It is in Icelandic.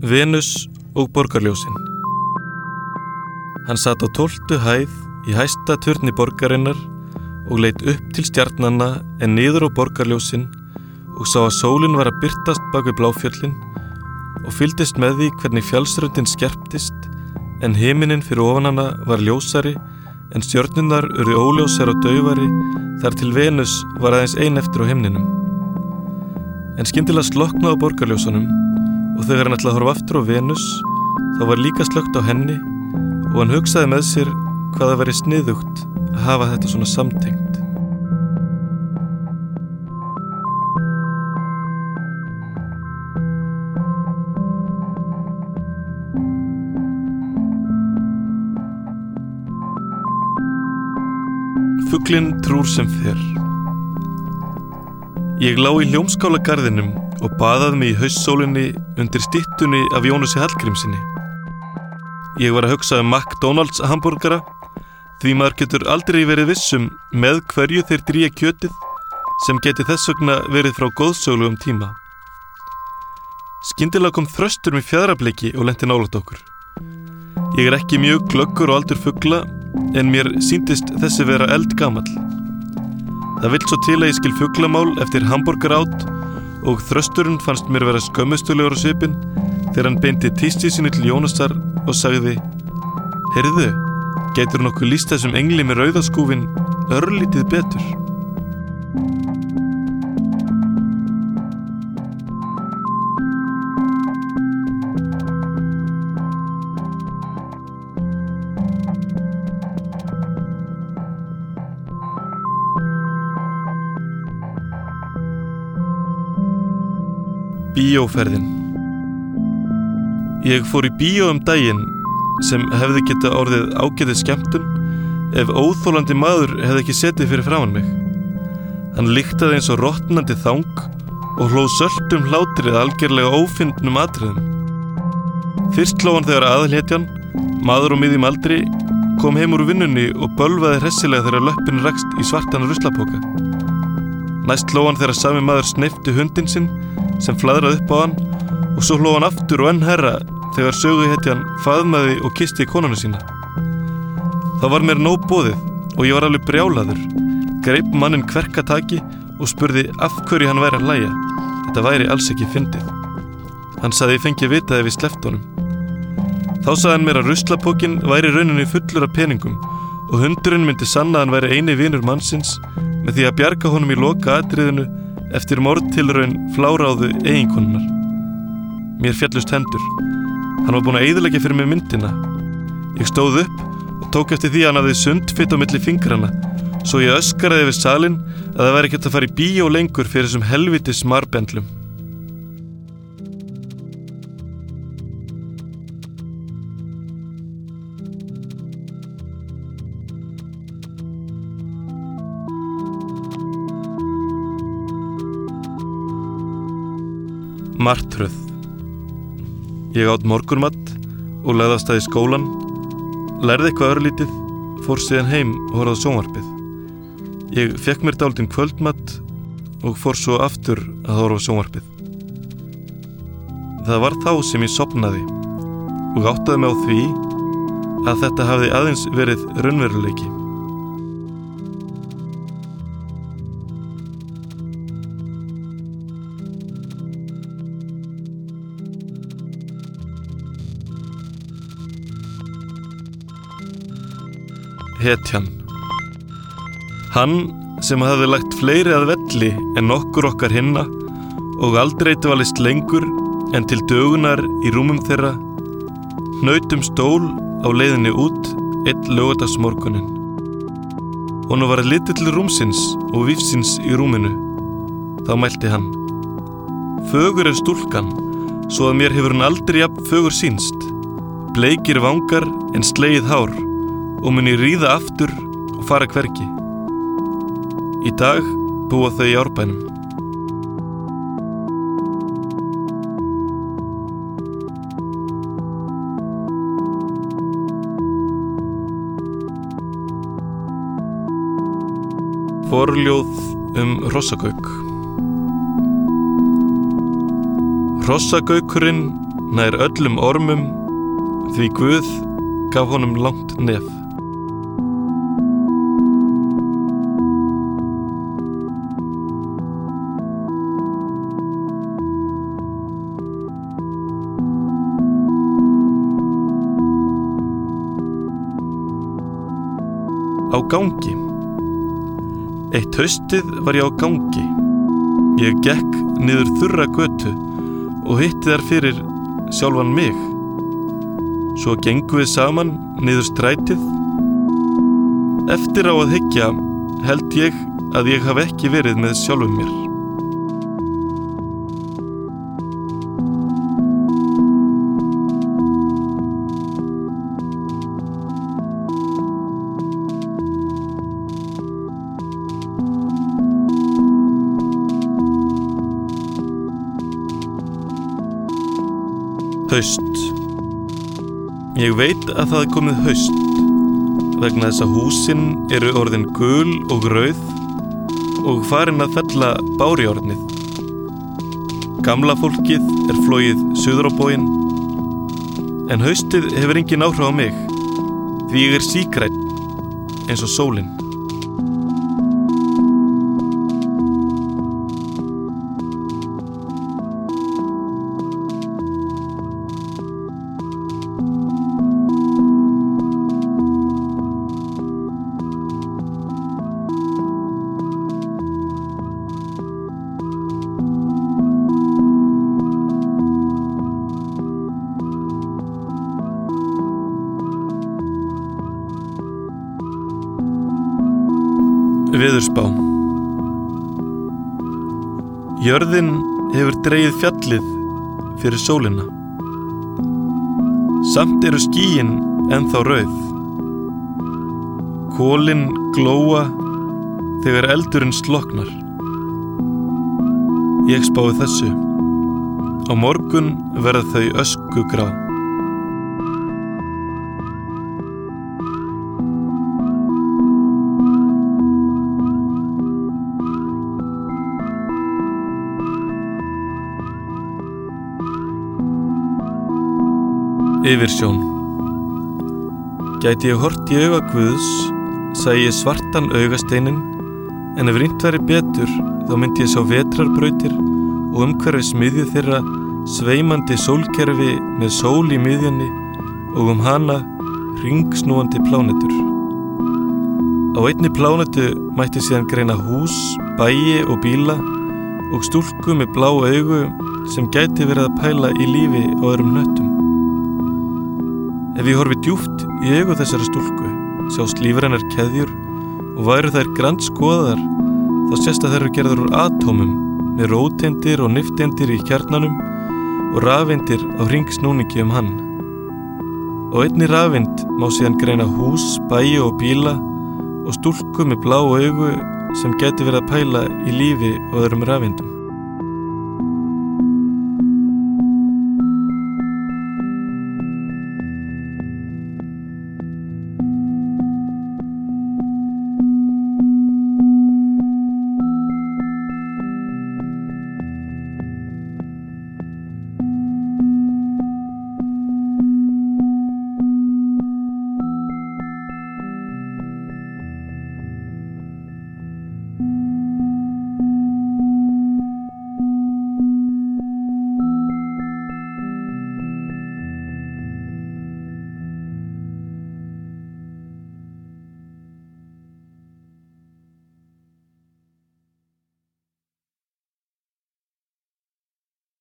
Venus og borgarljósin. Hann sat á 12. hæð í hæsta turni borgarinnar og leit upp til stjarnanna en niður á borgarljósin og sá að sólin var að birtast bak við Bláfjöllin og fylgdist með því hvernig fjallsröndin skerptist en himinninn fyrir ofan hana var ljósari en stjörnurnar urðu óljósar og daufari þar til Venus var aðeins ein eftir á himninum. En skyndilega slokknaði á borgarljósunum og þegar hann ætlaði að horfa aftur á Venus þá var líka slökkt á henni og hann hugsaði með sér hvað það væri sniðugt að hafa þetta svona samtengt. Fuglinn trúr sem fer. Ég lá í Ljómskálagarðinum og baðaði mig í haustsólinni undir styttunni af Jónasi Hallgrímssyni. Ég var að hugsa McDonald's hamborgara því maður getur aldrei verið vissum með hverju þeir drýja kjötið sem geti þess vegna verið frá góðsögulegum tíma. Skyndilega kom þröstur með fjaðrabliki og lenti nálægt okkur. Ég er ekki mjög glöggur á aldur fugla en mér sýndist þessi vera eldgamall. Það vill svo til að ég skil fuglamál eftir hamborgarát og þrösturinn fannst mér vera skömmustulegur á svipinn þegar hann beindi tísti sínu til Jónasar og sagði: Heyrðu, gætur nokkuð lýst þessum engli með rauðaskúfinn örlítið betur? Bíóferðin. Ég fór í bíó daginn sem hefði getað orðið ágætis skemmtun ef óþolandi maður hefði ekki setið fyrir framan mig. Hann lyktaði eins og rotnandi þang og hló söltum hlátrið algerlega ófyndnum atriðum. Fyrst hló hann þegar aðalhetjan, maður á miðjum aldri, kom heim úr vinnunni og bölvaði hressilega þegar löppin rakst í svartan ruslapoka. Næst hló hann þegar sami maður sneypti hundinn sinn sem flaðraði upp á hann og svo hló hann aftur og enn herra þegar söguhetjan faðmaði og kyssti konuna sína. Það var mér nóg boðið og ég var alveg brjálaður, greip manninn kverkataki og spurði af hverju hann væri að hlæja. Þetta væri alls ekki fyndið. Hann sagði ég fengi vita ef ég sleppti honum. Þá sagði hann mér að ruslapokinn væri rauninni fullur af peningum og hundurinn myndi sanna að hann væri eini vinur mannsins með því að bjarga honum í loka atriðinu eftir mordtilraun fláráðu eiginkonunnar. Mér féllust hendur. Hann var búinn að eyðileggja fyrir mig myndina. Ég stóð upp og tók eftir því að hann hafði sundfitt á milli fingrana, svo ég öskaraði yfir salinn að það væri ekki að fara í bíó lengur fyrir þessum helvítis marbendlum. Martröð. Ég át morgunmat og lagði af stað í skólan, lærði eitthvað örlítið, fór síðan heim og horfði á sjónvarpið. Ég fékk mér dálítinn kvöldmat og fór svo aftur að horfa á sjónvarpið. Það var þá sem ég sofnaði og áttaði mig á því að þetta hafði aðeins verið raunveruleiki. Hetjan. Hann sem hafði lagt fleiri að velli en nokkur okkar hinna og aldrei dvalist lengur en til dögunar í rúmum þeirra, hnaut stól á leiðinni út einn laugardagsmorguninn. Honum var litið til rúmsins og vífsins í rúminu. Þá mælti hann: Fögur er stúlkan, svo að mér hefur hann aldrei jafn fögur sýnst. Bleikir vangar en slegið hár og muni ríða aftur og fara hvergi. Í dag búa þau í Árbænum. Forljóð hrossagauk. Hrossagaukurinn nær öllum ormum, því Guð gaf honum langt nef. Á gangi. Eitt haustið var ég á gangi. Ég gekk niður þurra götu og hitti þar fyrir sjálfan mig. Svo gengum við saman niður strætið. Eftir á að hyggja held ég að ég hafi ekki verið með sjálfum mér. Haust. Ég veit að það er komið haust vegna þess að húsin eru orðin gul og rauð og farin að fella bárjárnið. Gamla fólkið er flogið suður á bóginn, en haustið hefur engin áhrif á mig því ég er sígrænn eins og sólin. Veðurspá. Jörðin hefur dregið fjallið fyrir sólina. Samt eru skýin ennþá rauð. Kolin glóa þegar eldurinn sloknar. Ég spái þessu. Á morgun verða þau öskugrá. Yfirsjón. Gæti ég hort í auga Guðs, sæi ég svartan augasteinin, en ef rýnt væri betur, þá myndi ég sjá vetrarbrautir og umhverfis miðju þeirra sveimandi sólkerfi með sól í miðjunni og hana hringsnúandi plánetur. Á einni plánetu mætti síðan greina hús, bæi og bíla og stúlku með blá augu sem gæti verið að pæla í lífi á öðrum hnöttum. Ef ég horfi djúpt í augu þessari stúlku, sjást lífrænar keðjur og væru þær grandskoðaðar, þá sést að þær eru gerðar úr atómum með róteindir og nifteindir í kjarnanum og rafeindir á hringsnúningi hann. Á einni rafeind má síðan greina hús, bæi og bíla og stúlku með blá augu sem gæti verið að pæla í lífi og öðrum rafeindum.